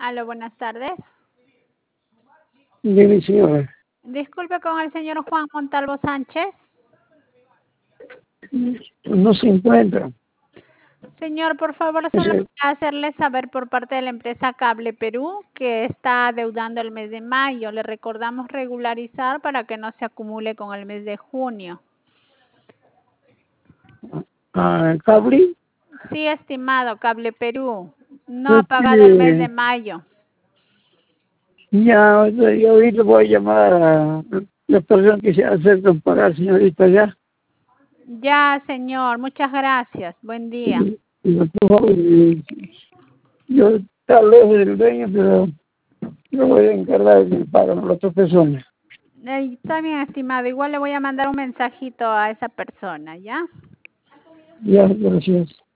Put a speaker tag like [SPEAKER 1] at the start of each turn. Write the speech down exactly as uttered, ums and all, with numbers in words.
[SPEAKER 1] Aló, buenas tardes.
[SPEAKER 2] Dime, señora.
[SPEAKER 1] Disculpe con el señor Juan Montalvo Sánchez.
[SPEAKER 2] No se encuentra.
[SPEAKER 1] Señor, por favor, solo
[SPEAKER 2] Ese-
[SPEAKER 1] voy a hacerle saber por parte de la empresa Cable Perú que está adeudando el mes de mayo. Le recordamos regularizar para que no se acumule con el mes de junio.
[SPEAKER 2] ah, Cable.
[SPEAKER 1] Sí, estimado, Cable Perú. No ha pagado el mes de
[SPEAKER 2] Este,
[SPEAKER 1] mayo.
[SPEAKER 2] ya, o sea, yo ahorita voy a llamar a la persona que se acerca para señorita ya.
[SPEAKER 1] Ya, señor. Muchas gracias. Buen día.
[SPEAKER 2] Y- y, por favor, y- yo tal vez el dueño, pero yo voy a encargar de que paguen a la otra persona.
[SPEAKER 1] Eh, Está bien, estimado. Igual le voy a mandar un mensajito a esa persona, ¿ya?
[SPEAKER 2] Ya, gracias.